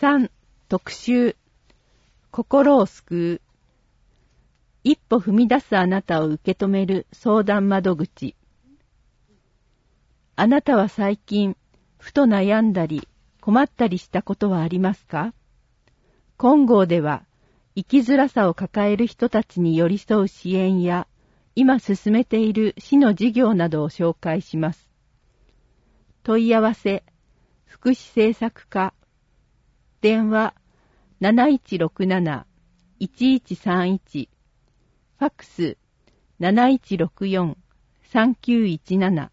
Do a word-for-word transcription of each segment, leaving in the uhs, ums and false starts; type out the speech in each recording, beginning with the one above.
さん. 特集心を救う。一歩踏み出すあなたを受け止める相談窓口。あなたは最近ふと悩んだり困ったりしたことはありますか？金剛では生きづらさを抱える人たちに寄り添う支援や今進めている市の事業などを紹介します。問い合わせ福祉政策課電話 なないちろくなな いちいちさんいち ファックス なないちろくよん さんきゅういちなな。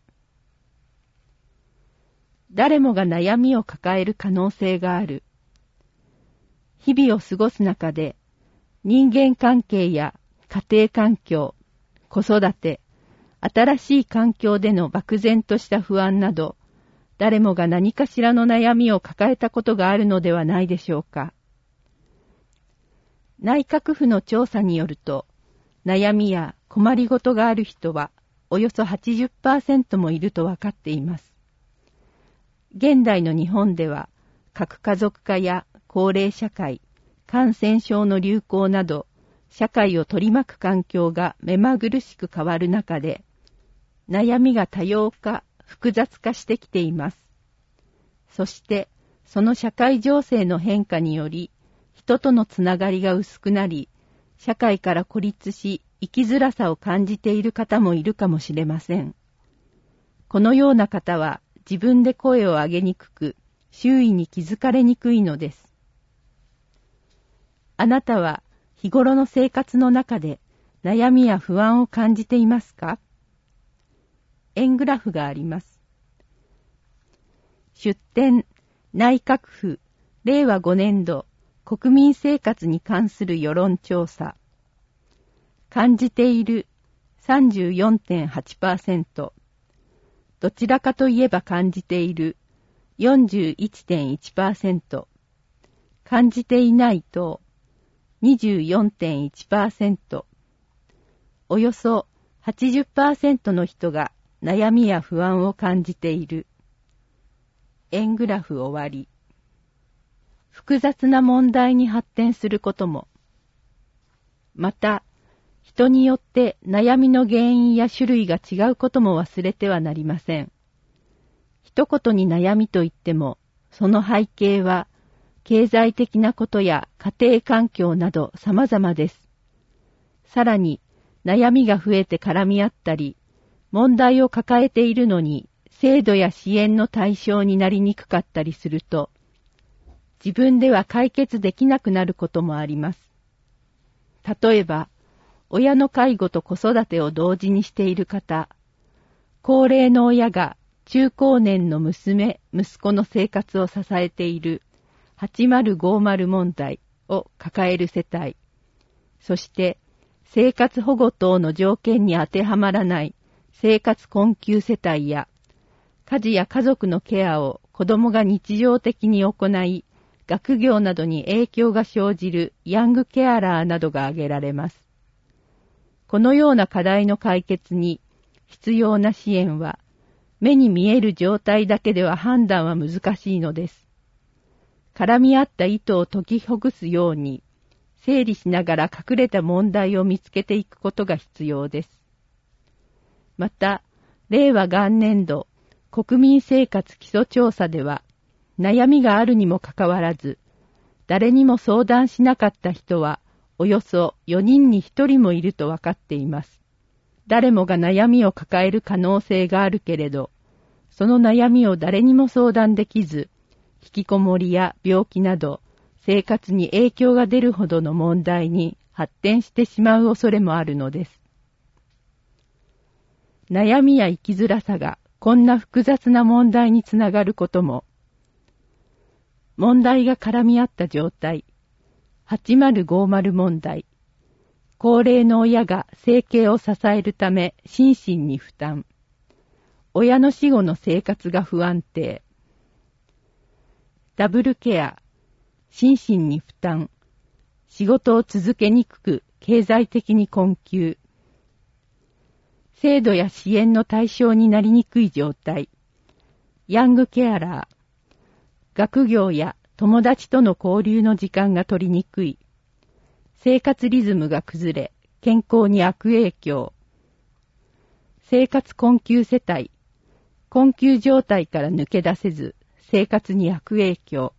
誰もが悩みを抱える可能性がある。日々を過ごす中で人間関係や家庭環境、子育て、新しい環境での漠然とした不安など、誰もが何かしらの悩みを抱えたことがあるのではないでしょうか。内閣府の調査によると、悩みや困りごとがある人はおよそ はちじゅっパーセント もいると分かっています。現代の日本では、核家族化や高齢社会、感染症の流行など、社会を取り巻く環境が目まぐるしく変わる中で、悩みが多様化、複雑化してきています。そして、その社会情勢の変化により、人とのつながりが薄くなり、社会から孤立し、生きづらさを感じている方もいるかもしれません。このような方は、自分で声を上げにくく、周囲に気づかれにくいのです。あなたは、日頃の生活の中で、悩みや不安を感じていますか？円グラフがあります。出典、内閣府、れいわごねんど、国民生活に関する世論調査。感じている さんじゅうよんてんはちパーセント。どちらかといえば感じている よんじゅういってんいちパーセント。感じていないと にじゅうよんてんいちパーセント。およそ はちじゅっパーセント の人が悩みや不安を感じている。円グラフ終わり。複雑な問題に発展することも。また、人によって悩みの原因や種類が違うことも忘れてはなりません。一言に悩みといっても、その背景は、経済的なことや家庭環境など様々です。さらに、悩みが増えて絡み合ったり、問題を抱えているのに、制度や支援の対象になりにくかったりすると、自分では解決できなくなることもあります。例えば、親の介護と子育てを同時にしている方、高齢の親が中高年の娘、息子の生活を支えているはちまるごまる問題を抱える世帯、そして生活保護等の条件に当てはまらない生活困窮世帯や、家事や家族のケアを子供が日常的に行い、学業などに影響が生じるヤングケアラーなどが挙げられます。このような課題の解決に必要な支援は、目に見える状態だけでは判断は難しいのです。絡み合った糸を解きほぐすように、整理しながら隠れた問題を見つけていくことが必要です。また、れいわ元年度国民生活基礎調査では、悩みがあるにもかかわらず、誰にも相談しなかった人は、およそよにんにひとりもいると分かっています。誰もが悩みを抱える可能性があるけれど、その悩みを誰にも相談できず、引きこもりや病気など、生活に影響が出るほどの問題に発展してしまう恐れもあるのです。悩みや生きづらさがこんな複雑な問題につながることも、問題が絡み合った状態、はちまるごまる問題、高齢の親が生計を支えるため心身に負担、親の死後の生活が不安定、ダブルケア、心身に負担、仕事を続けにくく経済的に困窮、制度や支援の対象になりにくい状態、ヤングケアラー、学業や友達との交流の時間が取りにくい。生活リズムが崩れ、健康に悪影響。生活困窮世帯。困窮状態から抜け出せず、生活に悪影響。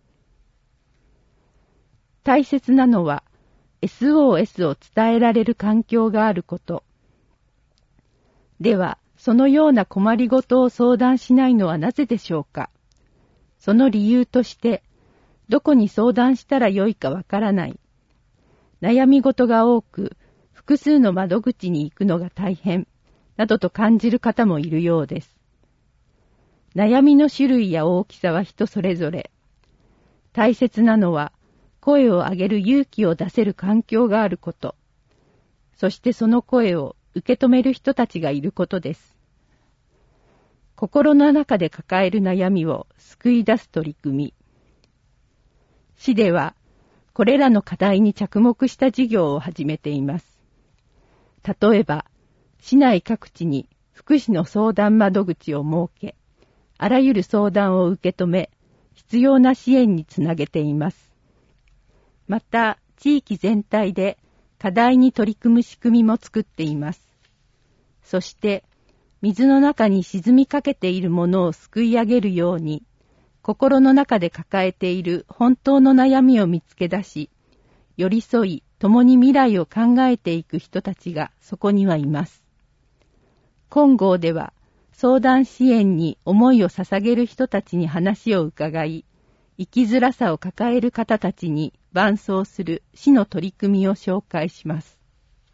大切なのは、エスオーエス を伝えられる環境があること。では、そのような困りごとを相談しないのはなぜでしょうか。その理由として、どこに相談したらよいかわからない。悩み事が多く、複数の窓口に行くのが大変、などと感じる方もいるようです。悩みの種類や大きさは人それぞれ。大切なのは、声を上げる勇気を出せる環境があること。そしてその声を受け止める人たちがいることです。心の中で抱える悩みを救い出す取り組み。市では、これらの課題に着目した事業を始めています。例えば、市内各地に福祉の相談窓口を設け、あらゆる相談を受け止め、必要な支援につなげています。また、地域全体で課題に取り組む仕組みも作っています。そして、水の中に沈みかけているものをすくい上げるように、心の中で抱えている本当の悩みを見つけ出し、寄り添い、共に未来を考えていく人たちがそこにはいます。金剛では、相談支援に思いを捧げる人たちに話を伺い、生きづらさを抱える方たちに伴走する市の取り組みを紹介します。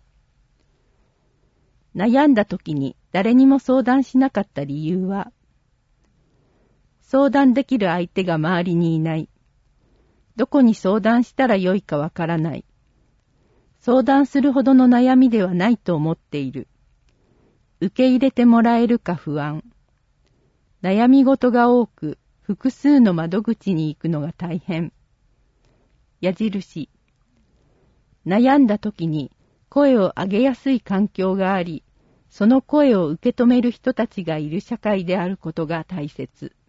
悩んだ時に誰にも相談しなかった理由は、相談できる相手が周りにいない。どこに相談したらよいかわからない。相談するほどの悩みではないと思っている。受け入れてもらえるか不安。悩み事が多く、複数の窓口に行くのが大変。矢印。悩んだ時に声を上げやすい環境があり、その声を受け止める人たちがいる社会であることが大切。